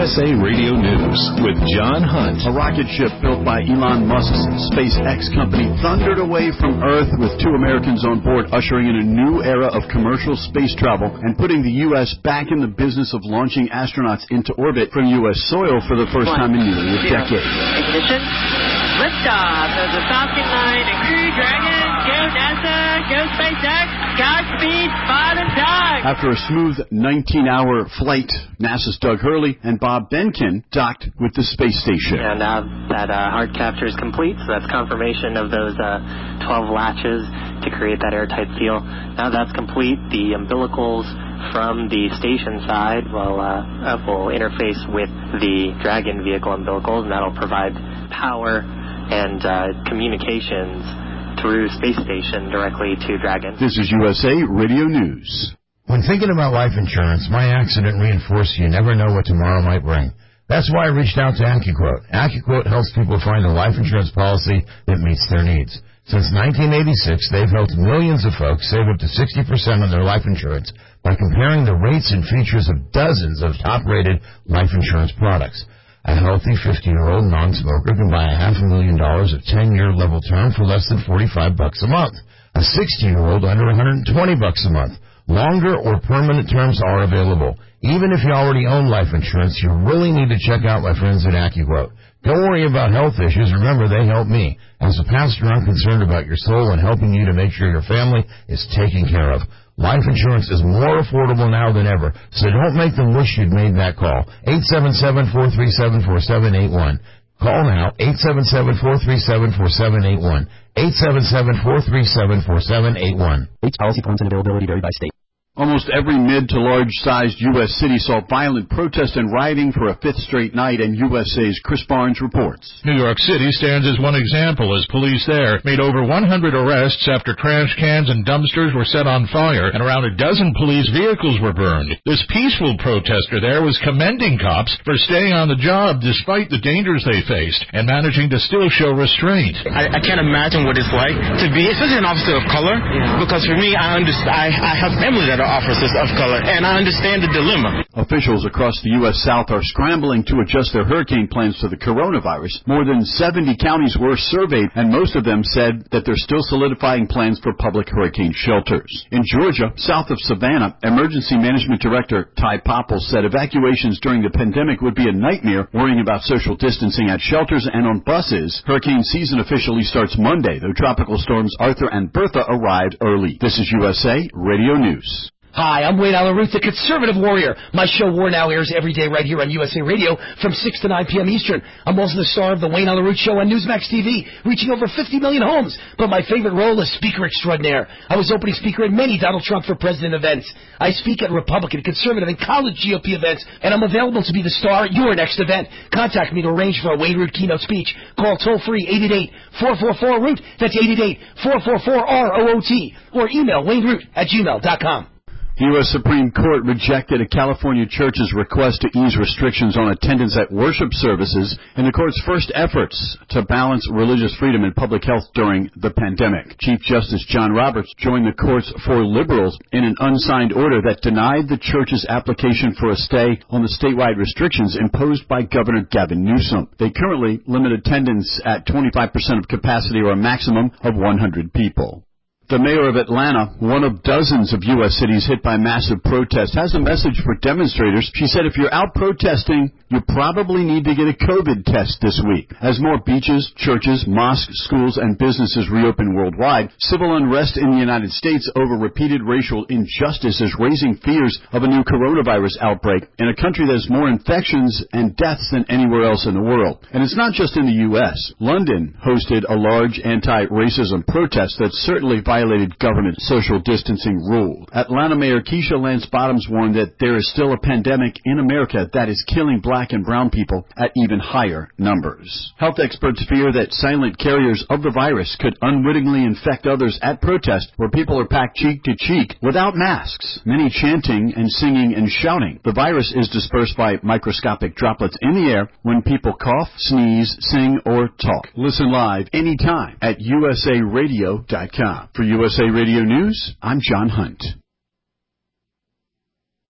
USA Radio News with John Hunt. A rocket ship built by Elon Musk's SpaceX company thundered away from Earth with 2 Americans on board, ushering in a new era of commercial space travel and putting the U.S. back in the business of launching astronauts into orbit from U.S. soil for the first time in nearly a decade. Ignition. Liftoff of the Falcon 9 and Crew Dragon. Go NASA. Go SpaceX. Godspeed. Spot and time. After a smooth 19-hour flight, NASA's Doug Hurley and Bob Behnken docked with the space station. And now that hard capture is complete, so that's confirmation of those 12 latches to create that airtight seal. Now that's complete. The umbilicals from the station side will interface with the Dragon vehicle umbilicals, and that'll provide power and communications through space station directly to Dragon. This is USA Radio News. When thinking about life insurance, my accident reinforced you never know what tomorrow might bring. That's why I reached out to AccuQuote. AccuQuote helps people find a life insurance policy that meets their needs. Since 1986, they've helped millions of folks save up to 60% on their life insurance by comparing the rates and features of dozens of top-rated life insurance products. A healthy 50-year-old non-smoker can buy $500,000 of 10-year level term for less than $45 a month. A 60-year-old under $120 a month. Longer or permanent terms are available. Even if you already own life insurance, you really need to check out my friends at AccuQuote. Don't worry about health issues. Remember, they help me. As a pastor, I'm concerned about your soul and helping you to make sure your family is taken care of. Life insurance is more affordable now than ever, so don't make them wish you'd made that call. 877-437-4781. Call now, 877-437-4781. 877-437-4781. Policy forms and availability vary by state. Almost every mid to large-sized U.S. city saw violent protest and rioting for a 5th straight night, and USA's Chris Barnes reports. New York City stands as one example, as police there made over 100 arrests after trash cans and dumpsters were set on fire, and around a dozen police vehicles were burned. This peaceful protester there was commending cops for staying on the job despite the dangers they faced, and managing to still show restraint. I can't imagine what it's like to be, especially an officer of color, because for me, I have family that are officers of color, and I understand the dilemma. Officials across the U.S. South are scrambling to adjust their hurricane plans to the coronavirus. More than 70 counties were surveyed, and most of them said that they're still solidifying plans for public hurricane shelters. In Georgia, south of Savannah, Emergency Management Director Ty Popple said evacuations during the pandemic would be a nightmare, worrying about social distancing at shelters and on buses. Hurricane season officially starts Monday, though tropical storms Arthur and Bertha arrived early. This is USA Radio News. Hi, I'm Wayne Allen Root, the conservative warrior. My show War Now airs every day right here on USA Radio from 6 to 9 p.m. Eastern. I'm also the star of the Wayne Allen Root Show on Newsmax TV, reaching over 50 million homes. But my favorite role is Speaker Extraordinaire. I was opening speaker at many Donald Trump for President events. I speak at Republican, conservative, and college GOP events, and I'm available to be the star at your next event. Contact me to arrange for a Wayne Root keynote speech. Call toll-free 888-444-ROOT. That's 888-444-ROOT. Or email wayneroot@gmail.com. The U.S. Supreme Court rejected a California church's request to ease restrictions on attendance at worship services in the court's first efforts to balance religious freedom and public health during the pandemic. Chief Justice John Roberts joined the court's 4 liberals in an unsigned order that denied the church's application for a stay on the statewide restrictions imposed by Governor Gavin Newsom. They currently limit attendance at 25% of capacity or a maximum of 100 people. The mayor of Atlanta, one of dozens of U.S. cities hit by massive protest, has a message for demonstrators. She said if you're out protesting, you probably need to get a COVID test this week. As more beaches, churches, mosques, schools, and businesses reopen worldwide, civil unrest in the United States over repeated racial injustice is raising fears of a new coronavirus outbreak in a country that has more infections and deaths than anywhere else in the world. And it's not just in the U.S. London hosted a large anti-racism protest that certainly violated government social distancing rules. Atlanta Mayor Keisha Lance Bottoms warned that there is still a pandemic in America that is killing black and brown people at even higher numbers. Health experts fear that silent carriers of the virus could unwittingly infect others at protest where people are packed cheek to cheek without masks, many chanting and singing and shouting. The virus is dispersed by microscopic droplets in the air when people cough, sneeze, sing, or talk. Listen live anytime at usaradio.com. For USA Radio News, I'm John Hunt.